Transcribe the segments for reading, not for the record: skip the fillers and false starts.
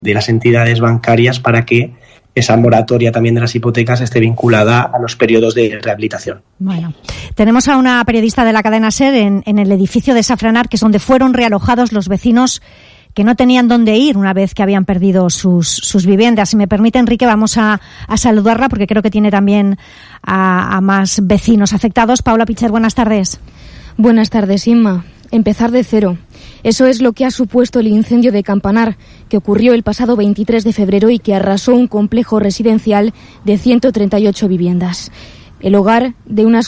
de las entidades bancarias para que esa moratoria también de las hipotecas esté vinculada a los periodos de rehabilitación. Bueno, tenemos a una periodista de la cadena SER en el edificio de Safranar, que es donde fueron realojados los vecinos que no tenían dónde ir una vez que habían perdido sus viviendas. Si me permite, Enrique, vamos a saludarla porque creo que tiene también a más vecinos afectados. Paula Picher, buenas tardes. Buenas tardes, Inma. Empezar de cero. Eso es lo que ha supuesto el incendio de Campanar, que ocurrió el pasado 23 de febrero y que arrasó un complejo residencial de 138 viviendas. El hogar de unas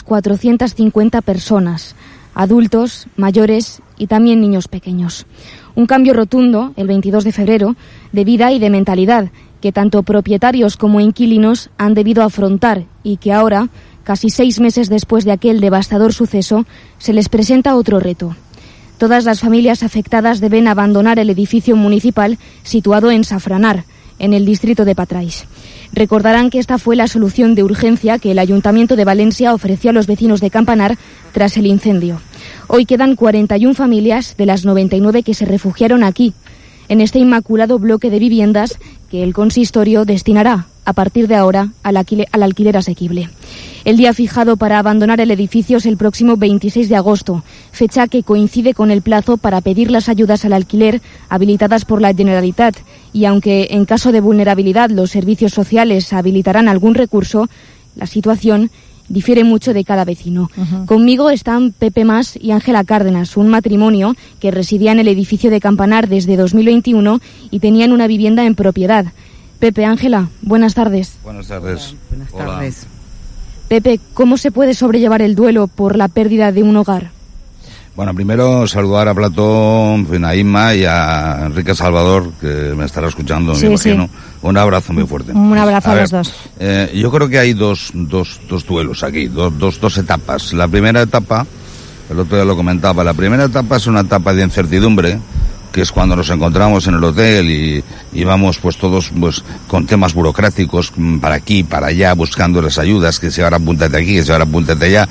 450 personas, adultos, mayores y también niños pequeños. Un cambio rotundo, el 22 de febrero, de vida y de mentalidad, que tanto propietarios como inquilinos han debido afrontar y que ahora, casi 6 meses después de aquel devastador suceso, se les presenta otro reto. Todas las familias afectadas deben abandonar el edificio municipal situado en Safranar, en el distrito de Patrais. Recordarán que esta fue la solución de urgencia que el Ayuntamiento de Valencia ofreció a los vecinos de Campanar tras el incendio. Hoy quedan 41 familias de las 99 que se refugiaron aquí, en este inmaculado bloque de viviendas que el consistorio destinará, a partir de ahora, al alquiler asequible. El día fijado para abandonar el edificio es el próximo 26 de agosto, fecha que coincide con el plazo para pedir las ayudas al alquiler habilitadas por la Generalitat, y aunque en caso de vulnerabilidad los servicios sociales habilitarán algún recurso, la situación difiere mucho de cada vecino. Uh-huh. Conmigo están Pepe Mas y Ángela Cárdenas, un matrimonio que residía en el edificio de Campanar desde 2021 y tenían una vivienda en propiedad. Pepe, Ángela, buenas tardes. Buenas tardes. Buenas tardes. Pepe, ¿cómo se puede sobrellevar el duelo por la pérdida de un hogar? Bueno, primero saludar a Platón, a Inma y a Enrique Salvador, que me estará escuchando, me imagino. Sí. Un abrazo muy fuerte. Un abrazo a los dos. Yo creo que hay dos duelos aquí, dos etapas. La primera etapa, el otro día lo comentaba, la primera etapa es una etapa de incertidumbre, que es cuando nos encontramos en el hotel y vamos pues todos pues con temas burocráticos para aquí, para allá, buscando las ayudas, que se ahora apúntate aquí, que se ahora apúntate allá.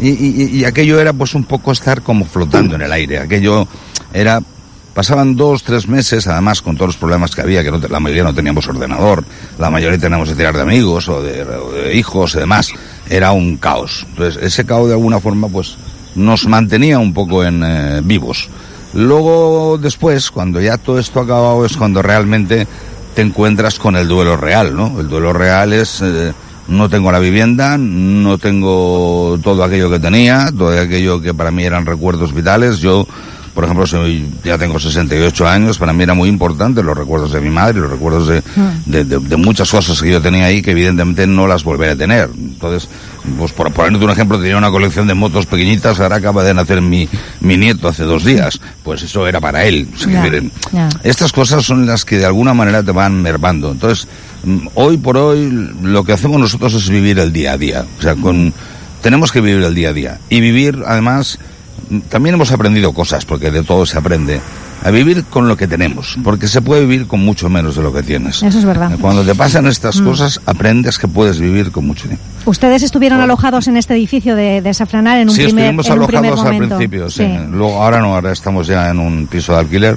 Y aquello era pues un poco estar como flotando en el aire. Aquello era, pasaban 2-3 meses, además con todos los problemas que había, que la mayoría no teníamos ordenador, la mayoría teníamos que tirar de amigos o de hijos y demás. Era un caos. Entonces ese caos de alguna forma pues nos mantenía un poco vivos. Luego, después, cuando ya todo esto ha acabado, es cuando realmente te encuentras con el duelo real, ¿no? El duelo real es, no tengo la vivienda, no tengo todo aquello que tenía, todo aquello que para mí eran recuerdos vitales. Yo, por ejemplo, ya tengo 68 años, para mí era muy importante los recuerdos de mi madre, los recuerdos de muchas cosas que yo tenía ahí que evidentemente no las volveré a tener. Entonces, pues por ponerte un ejemplo, tenía una colección de motos pequeñitas, ahora acaba de nacer mi nieto hace 2 días, pues eso era para él. O sea, estas cosas son las que de alguna manera te van mermando. Entonces, hoy por hoy, lo que hacemos nosotros es vivir el día a día. O sea, tenemos que vivir el día a día. Y vivir, además, también hemos aprendido cosas, porque de todo se aprende, a vivir con lo que tenemos, porque se puede vivir con mucho menos de lo que tienes. Eso es verdad. Cuando te pasan estas cosas, aprendes que puedes vivir con mucho dinero. ¿Ustedes estuvieron alojados en este edificio de Safranar en un primer momento? Sí, estuvimos alojados al principio, sí. Luego, ahora estamos ya en un piso de alquiler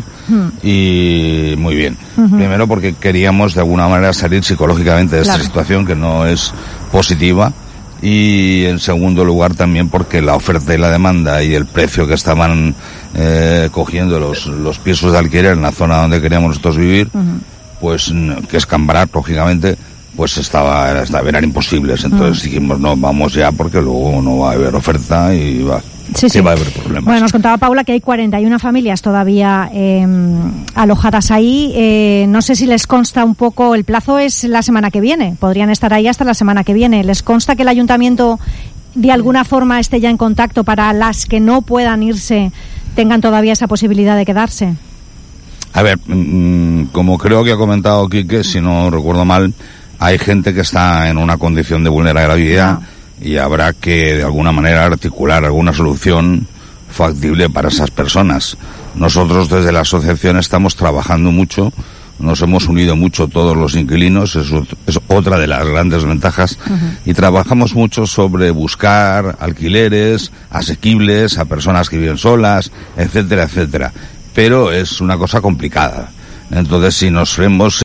y muy bien. Primero porque queríamos de alguna manera salir psicológicamente de esta situación que no es positiva. Y en segundo lugar también porque la oferta y la demanda y el precio que estaban cogiendo los pisos de alquiler en la zona donde queríamos nosotros vivir, pues que es Campanar, lógicamente, pues eran imposibles. Entonces dijimos, no, vamos ya porque luego no va a haber oferta y va a haber problemas. Bueno, nos contaba Paula que hay 41 familias todavía alojadas ahí. No sé si les consta un poco, el plazo es la semana que viene, podrían estar ahí hasta la semana que viene. ¿Les consta que el ayuntamiento de alguna forma esté ya en contacto para las que no puedan irse, tengan todavía esa posibilidad de quedarse? A ver, como creo que ha comentado Quique, si no recuerdo mal, hay gente que está en una condición de vulnerabilidad y habrá que de alguna manera articular alguna solución factible para esas personas. Nosotros desde la asociación estamos trabajando mucho, nos hemos unido mucho todos los inquilinos, es otra de las grandes ventajas, y trabajamos mucho sobre buscar alquileres asequibles a personas que viven solas, etcétera, etcétera. Pero es una cosa complicada. Entonces, si nos vemos